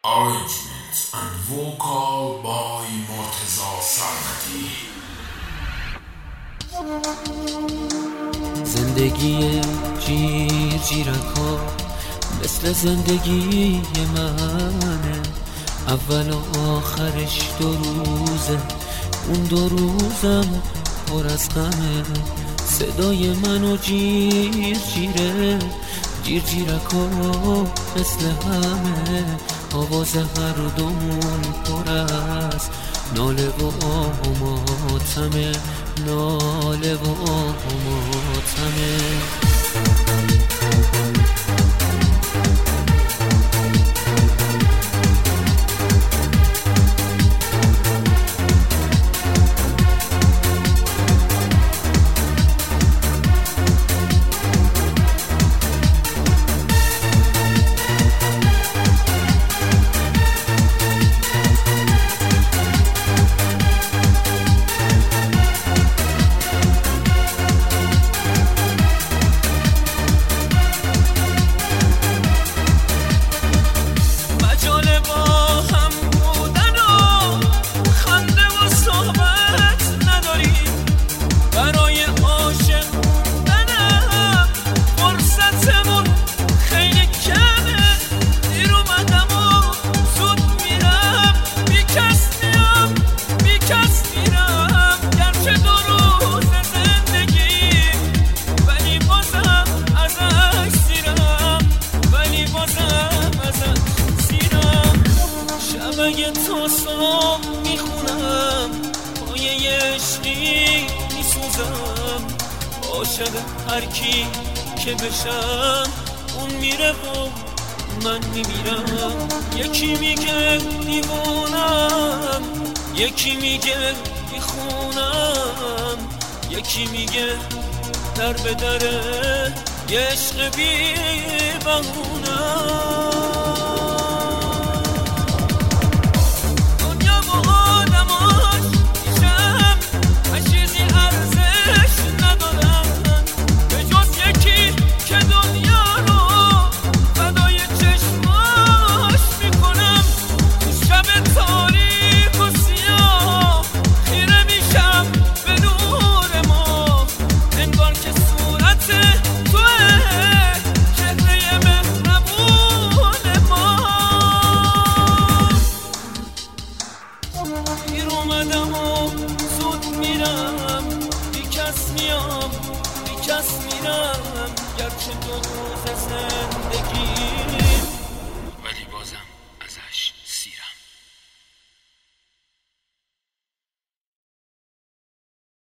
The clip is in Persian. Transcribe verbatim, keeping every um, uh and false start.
Arrangement and vocal by مرتضی سرمدی. زندگی جیر جیرکا مثل زندگی منه، اول و آخرش دو روزه، اون دو روزم پر از غمه. صدای منو جیر جیره، جیر جیرکا مثل همه، آواز هر دومون پر از ناله و آه و ماتمه، ناله و آه و ماتمه. اگه تو سلام میخونم، پایه عشقی میسوزم، عاشق هر کی که بشم اون میره و من میمیرم. یکی میگه دیوانم، یکی میگه بیخونم، یکی میگه در به دره یه عشق بی بهونم.